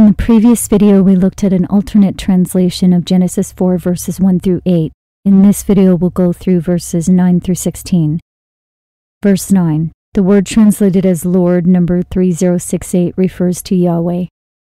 the previous video, we looked at an alternate translation of Genesis 4 verses 1 through 8. In this video, we'll go through verses 9 through 16. Verse 9. The word translated as Lord, number 3068, refers to Yahweh.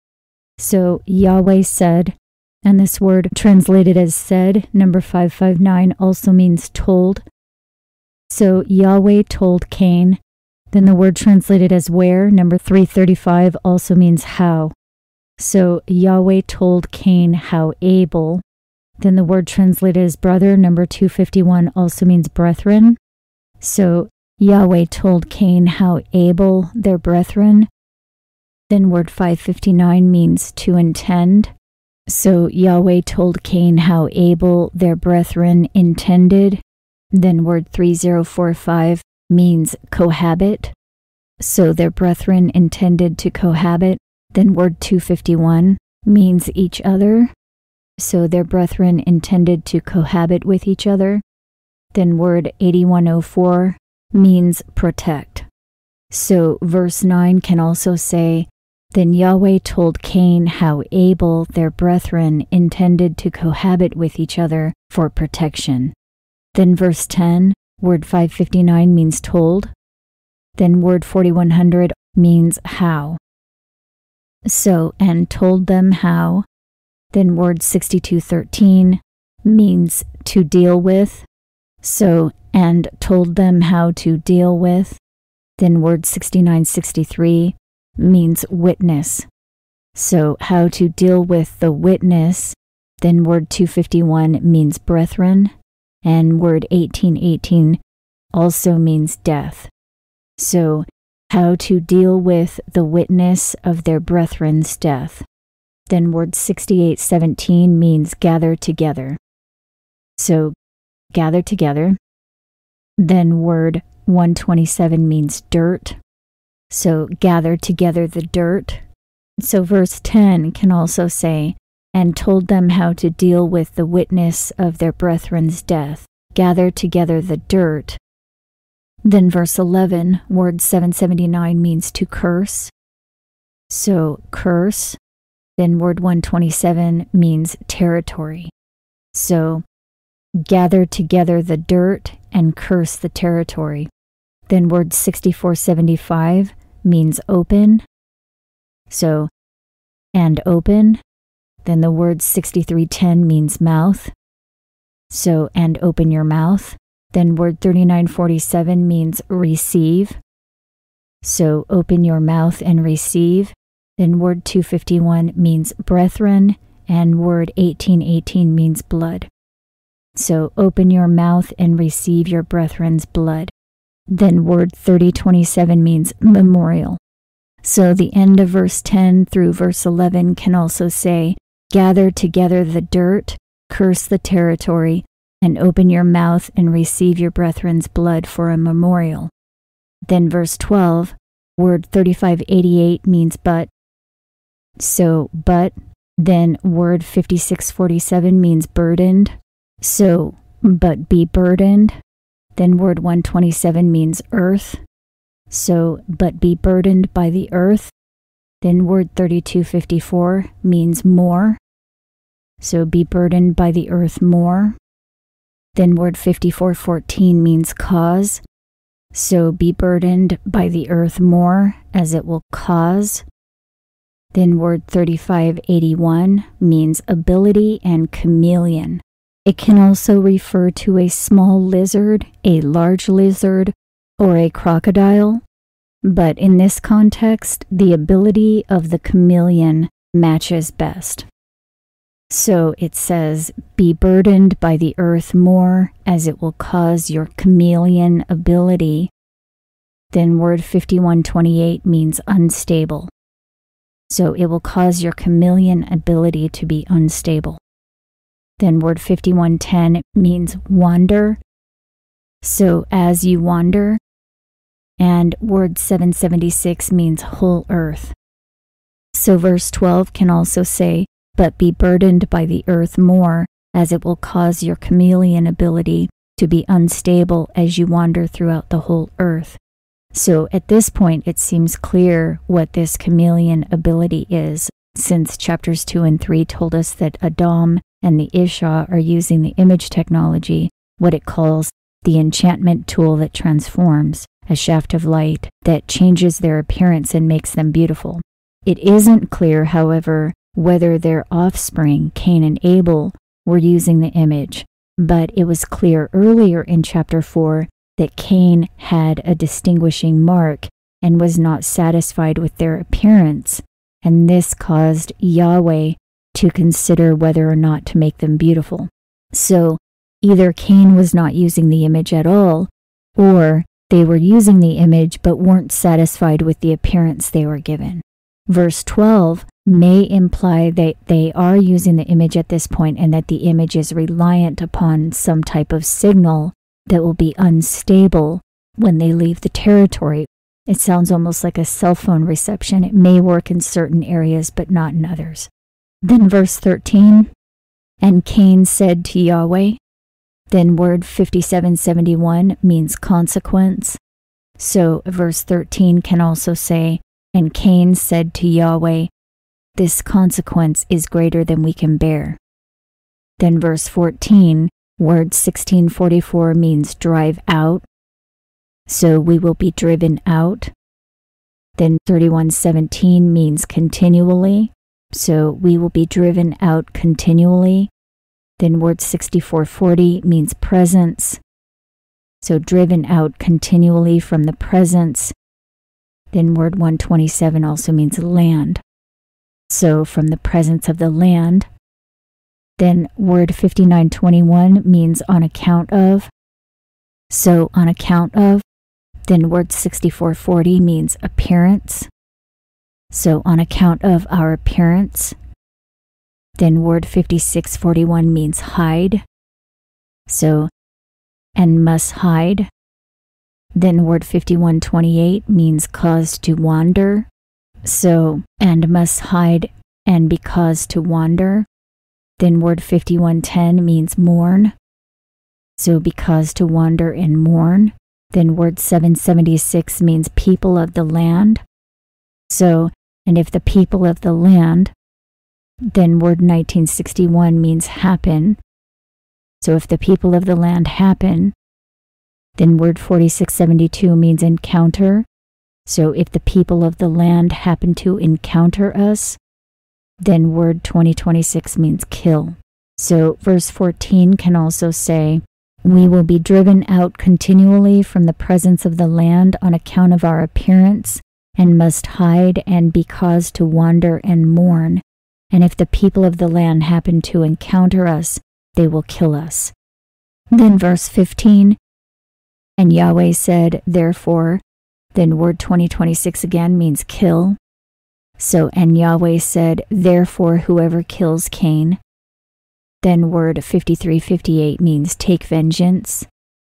So Yahweh said, and this word translated as said, number 559, also means told. So Yahweh told Cain. Then the word translated as where, number 335, also means how. So Yahweh told Cain how Abel. Then the word translated as brother, number 251, also means brethren. So Yahweh told Cain how Abel, their brethren. Then word 559 means to intend. So Yahweh told Cain how Abel, their brethren, intended. Then word 3045 means cohabit. So their brethren intended to cohabit. Then word 251 means each other. So their brethren intended to cohabit with each other. Then word 8104 means protect. So verse 9 can also say, then Yahweh told Cain how Abel, their brethren, intended to cohabit with each other for protection. Then verse 10, word 559 means told. Then word 4100 means how. So, and told them how. Then word 6213 means to deal with. So, and told them how to deal with. Then word 6963 means witness. So, how to deal with the witness. Then word 251 means brethren. And word 1818 also means death. So, how to deal with the witness of their brethren's death. Then word 6817 means gather together. So, gather together. Then word 127 means dirt. So, gather together the dirt. So, verse 10 can also say, and told them how to deal with the witness of their brethren's death. Gather together the dirt. Then verse 11, word 779 means to curse. So, curse. Then word 127 means territory. So, gather together the dirt and curse the territory. Then word 6475 means open. So, and open. Then the word 6310 means mouth. So, and open your mouth. Then word 3947 means receive. So, open your mouth and receive. Then word 251 means brethren, and word 1818 means blood. So, open your mouth and receive your brethren's blood. Then word 3027 means memorial. So, the end of verse 10 through verse 11 can also say, gather together the dirt, curse the territory, and open your mouth and receive your brethren's blood for a memorial. Then verse 12, word 3588 means but. So, but. Then word 5647 means burdened. So, but be burdened. Then word 127 means earth. So, but be burdened by the earth. Then word 3254 means more. So, be burdened by the earth more. Then word 5414 means cause. So, be burdened by the earth more, as it will cause. Then word 3581 means ability and chameleon. It can also refer to a small lizard, a large lizard, or a crocodile. But in this context, the ability of the chameleon matches best. So it says, be burdened by the earth more, as it will cause your chameleon ability. Then word 5128 means unstable. So it will cause your chameleon ability to be unstable. Then word 5110 means wander. So as you wander. And word 776 means whole earth. So verse 12 can also say, but be burdened by the earth more, as it will cause your chameleon ability to be unstable as you wander throughout the whole earth. So at this point, it seems clear what this chameleon ability is. since chapters 2 and 3 told us that Adam and the Isha are using the image technology, what it calls the enchantment tool that transforms, a shaft of light that changes their appearance and makes them beautiful. It isn't clear, however, whether their offspring, Cain and Abel, were using the image, but it was clear earlier in chapter 4 that Cain had a distinguishing mark and was not satisfied with their appearance, and this caused Yahweh to consider whether or not to make them beautiful. So either Cain was not using the image at all, or they were using the image but weren't satisfied with the appearance they were given. Verse 12 may imply that they are using the image at this point and that the image is reliant upon some type of signal that will be unstable when they leave the territory. It sounds almost like a cell phone reception. It may work in certain areas but not in others. Then verse 13, and Cain said to Yahweh, then word 5771 means consequence. So verse 13 can also say, and Cain said to Yahweh, this consequence is greater than we can bear. Then verse 14, word 1644 means drive out. So we will be driven out. Then 3117 means continually. So we will be driven out continually. Then word 6440 means presence. So driven out continually from the presence. Then word 127 also means land. So from the presence of the land. Then word 5921 means on account of. So on account of. Then word 6440 means appearance. So on account of our appearance. Then word 5641 means hide. So, and must hide. Then word 5128 means cause to wander. So, and must hide and be caused to wander. Then word 5110 means mourn. So be caused to wander and mourn. Then word 776 means people of the land. So, and if the people of the land, then word 1961 means happen. So if the people of the land happen, then word 4672 means encounter. So if the people of the land happen to encounter us, then word 2026 means kill. So verse 14 can also say, we will be driven out continually from the presence of the land on account of our appearance, and must hide and be caused to wander and mourn. And if the people of the land happen to encounter us, they will kill us. Then verse 15, and Yahweh said, therefore, then word 2026 again means kill. So, and Yahweh said, therefore, whoever kills Cain. Then word 5358 means take vengeance.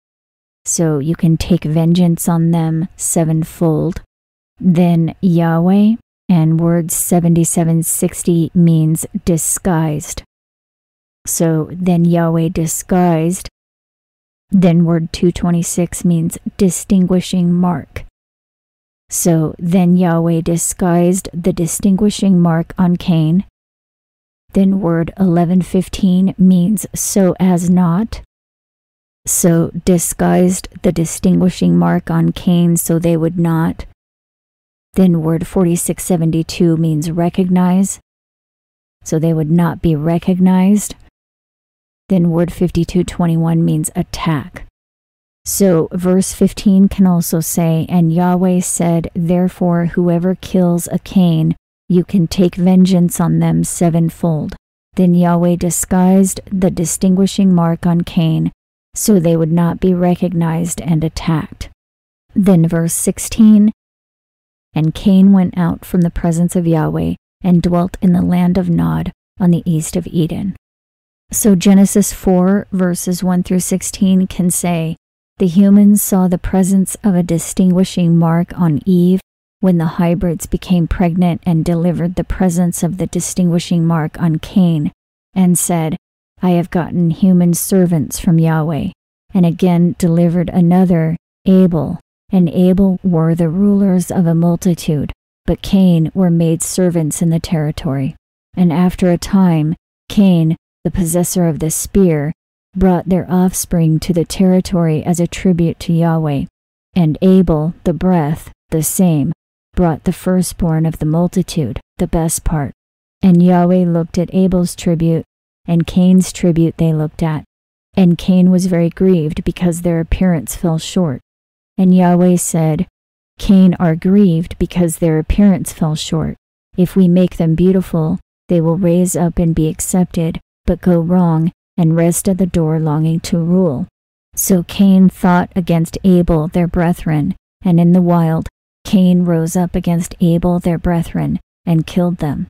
So you can take vengeance on them sevenfold. Then Yahweh, and word 7760 means disguised. So then Yahweh disguised. Then word 226 means distinguishing mark. So then Yahweh disguised the distinguishing mark on Cain. Then word 1115 means so as not. So disguised the distinguishing mark on Cain so they would not. Then word 4672 means recognize. So they would not be recognized. Then word 5221 means attack. So verse 15 can also say, and Yahweh said, therefore whoever kills a Cain, you can take vengeance on them sevenfold. Then Yahweh disguised the distinguishing mark on Cain, so they would not be recognized and attacked. Then verse 16, and Cain went out from the presence of Yahweh and dwelt in the land of Nod on the east of Eden. So Genesis 4 verses 1 through 16 can say, the humans saw the presence of a distinguishing mark on Eve when the hybrids became pregnant and delivered the presence of the distinguishing mark on Cain, and said, I have gotten human servants from Yahweh, and again delivered another, Abel, and Abel were the rulers of a multitude, but Cain were made servants in the territory. And after a time, Cain, the possessor of the spear, brought their offspring to the territory as a tribute to Yahweh. And Abel, the breath, the same, brought the firstborn of the multitude, the best part. And Yahweh looked at Abel's tribute, and Cain's tribute they looked at. And Cain was very grieved because their appearance fell short. And Yahweh said, Cain are grieved because their appearance fell short. If we make them beautiful, they will raise up and be accepted, but go wrong and rest at the door longing to rule. So Cain fought against Abel their brethren, and in the wild Cain rose up against Abel their brethren, and killed them.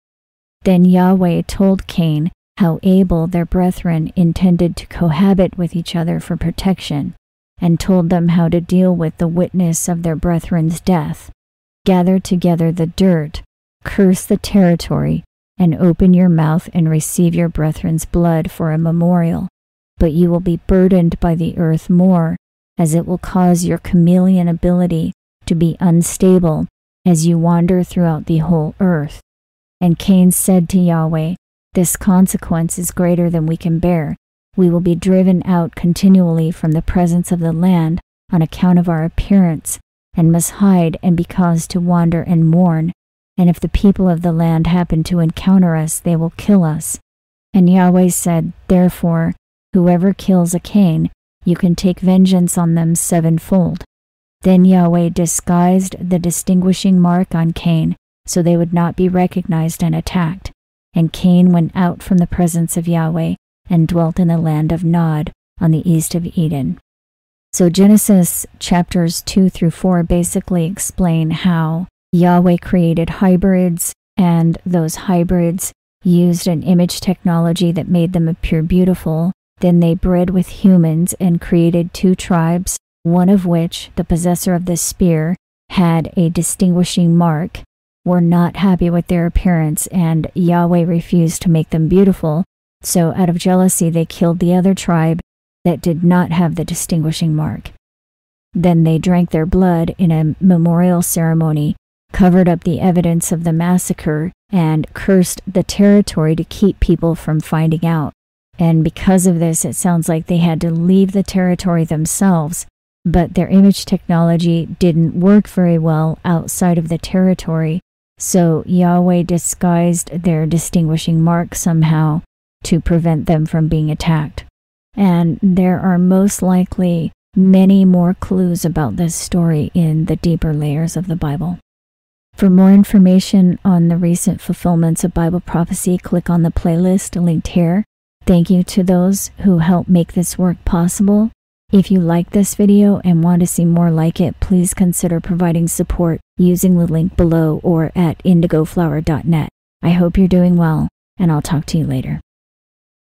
Then Yahweh told Cain how Abel their brethren intended to cohabit with each other for protection, and told them how to deal with the witness of their brethren's death. Gather together the dirt, curse the territory, and open your mouth and receive your brethren's blood for a memorial. But you will be burdened by the earth more, as it will cause your chameleon ability to be unstable as you wander throughout the whole earth. And Cain said to Yahweh, This consequence is greater than we can bear. We will be driven out continually from the presence of the land on account of our appearance, and must hide and be caused to wander and mourn. And if the people of the land happen to encounter us, they will kill us. And Yahweh said, Therefore, whoever kills a Cain, you can take vengeance on them sevenfold. Then Yahweh disguised the distinguishing mark on Cain, so they would not be recognized and attacked. And Cain went out from the presence of Yahweh, and dwelt in the land of Nod, on the east of Eden. So Genesis chapters 2 through 4 basically explain how Yahweh created hybrids, and those hybrids used an image technology that made them appear beautiful. Then they bred with humans and created two tribes, one of which, the possessor of the spear, had a distinguishing mark, were not happy with their appearance, and Yahweh refused to make them beautiful. So out of jealousy they killed the other tribe that did not have the distinguishing mark. Then they drank their blood in a memorial ceremony, covered up the evidence of the massacre, and cursed the territory to keep people from finding out. And because of this, it sounds like they had to leave the territory themselves, but their image technology didn't work very well outside of the territory, so Yahweh disguised their distinguishing mark somehow to prevent them from being attacked. And there are most likely many more clues about this story in the deeper layers of the Bible. For more information on the recent fulfillments of Bible prophecy, click on the playlist linked here. Thank you to those who helped make this work possible. If you like this video and want to see more like it, please consider providing support using the link below or at indigoflower.net. I hope you're doing well, and I'll talk to you later.